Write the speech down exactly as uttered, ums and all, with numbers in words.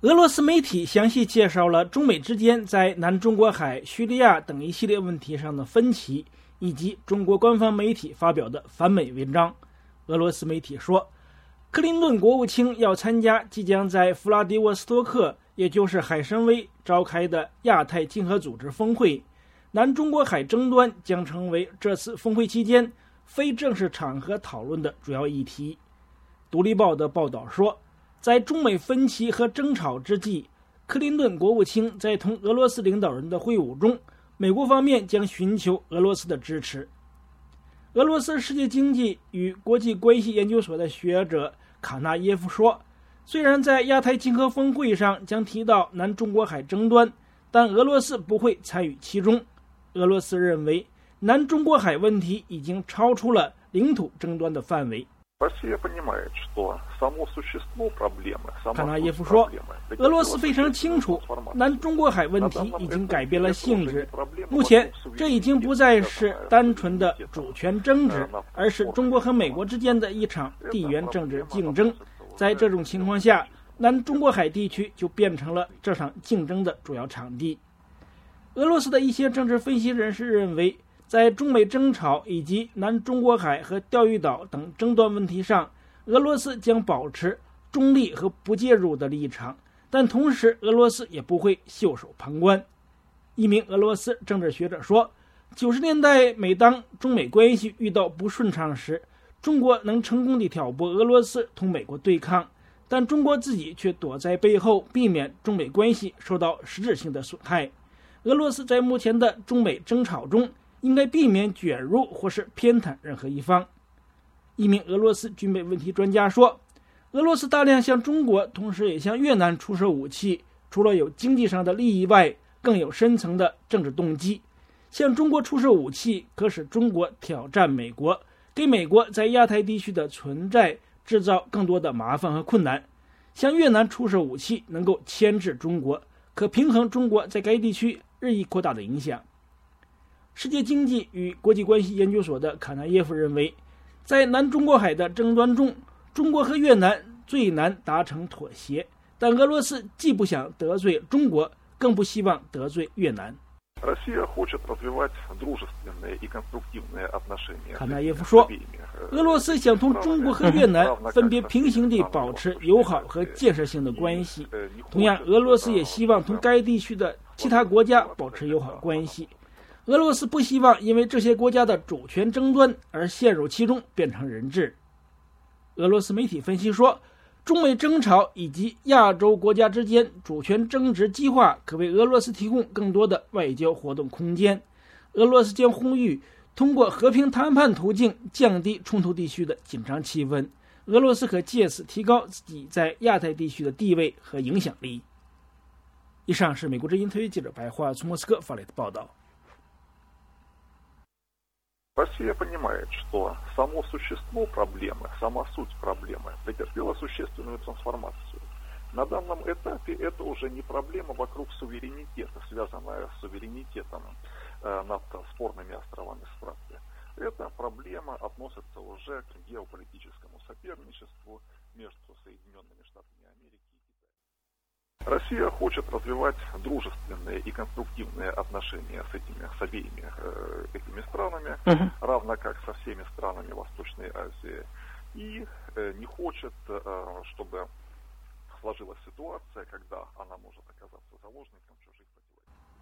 俄罗斯媒体详细介绍了中美之间在南中国海、叙利亚等一系列问题上的分歧，以及中国官方媒体发表的反美文章。俄罗斯媒体说，克林顿国务卿要参加即将在弗拉迪沃斯托克，也就是海参崴召开的亚太经合组织峰会，南中国海争端将成为这次峰会期间非正式场合讨论的主要议题。独立报的报道说，在中美分歧和争吵之际，克林顿国务卿在同俄罗斯领导人的会晤中，美国方面将寻求俄罗斯的支持。俄罗斯世界经济与国际关系研究所的学者卡纳耶夫说，虽然在亚太经合峰会上将提到南中国海争端，但俄罗斯不会参与其中。俄罗斯认为，南中国海问题已经超出了领土争端的范围。卡纳耶夫说，俄罗斯非常清楚，南中国海问题已经改变了性质，目前这已经不再是单纯的主权争执，而是中国和美国之间的一场地缘政治竞争。在这种情况下，南中国海地区就变成了这场竞争的主要场地。俄罗斯的一些政治分析人士认为，在中美争吵以及南中国海和钓鱼岛等争端问题上，俄罗斯将保持中立和不介入的立场，但同时俄罗斯也不会袖手旁观。一名俄罗斯政治学者说，九十年代每当中美关系遇到不顺畅时，中国能成功地挑拨俄罗斯同美国对抗，但中国自己却躲在背后，避免中美关系受到实质性的损害。俄罗斯在目前的中美争吵中应该避免卷入或是偏袒任何一方。一名俄罗斯军备问题专家说，俄罗斯大量向中国，同时也向越南出售武器，除了有经济上的利益外，更有深层的政治动机。向中国出售武器可使中国挑战美国，给美国在亚太地区的存在制造更多的麻烦和困难。向越南出售武器能够牵制中国，可平衡中国在该地区日益扩大的影响。世界经济与国际关系研究所的卡纳耶夫认为，在南中国海的争端中，中国和越南最难达成妥协，但俄罗斯既不想得罪中国，更不希望得罪越南。卡纳耶夫说，俄罗斯想同中国和越南分别平行地保持友好和建设性的关系，同样俄罗斯也希望同该地区的其他国家保持友好关系。俄罗斯不希望因为这些国家的主权争端而陷入其中，变成人质。俄罗斯媒体分析说，中美争吵以及亚洲国家之间主权争执激化，可为俄罗斯提供更多的外交活动空间。俄罗斯将呼吁通过和平谈判途径降低冲突地区的紧张气氛，俄罗斯可借此提高自己在亚太地区的地位和影响力。以上是美国之音特约记者白桦从莫斯科发来的报道。 Россия понимает, что само существо проблемы, сама суть проблемы претерпела существенную трансформацию. На данном этапе это уже не проблема вокруг суверенитета, связанная с суверенитетом э, над спорными островами Спратли. Эта проблема относится уже к геополитическому соперничеству между Соединенными Штатами Америки и Китаем. Россия хочет развивать дружественные и конструктивные отношения с этими, с обеими э, этими странами, uh-huh. равно как со всеми странами Восточной Азии, и э, не хочет, э, чтобы